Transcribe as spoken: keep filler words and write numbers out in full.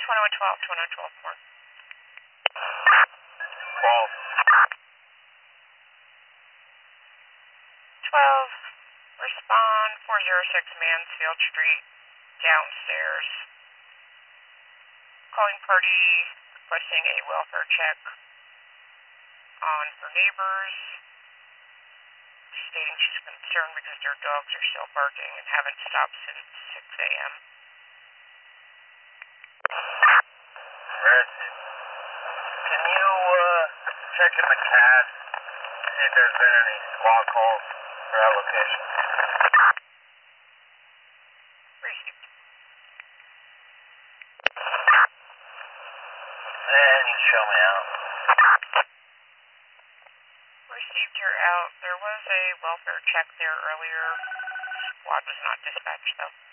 twenty-one twelve, twenty-one twelve, more. twelve. twelve, respond, four oh six Mansfield Street, downstairs. Calling party, requesting a welfare check on her neighbors, stating she's concerned because their dogs are still barking and haven't stopped since six a m Red, can you uh, check in the C A D, see if there's been any squad calls for that location? Received. And you show me out. Received her out. There was a welfare check there earlier. Squad was not dispatched though.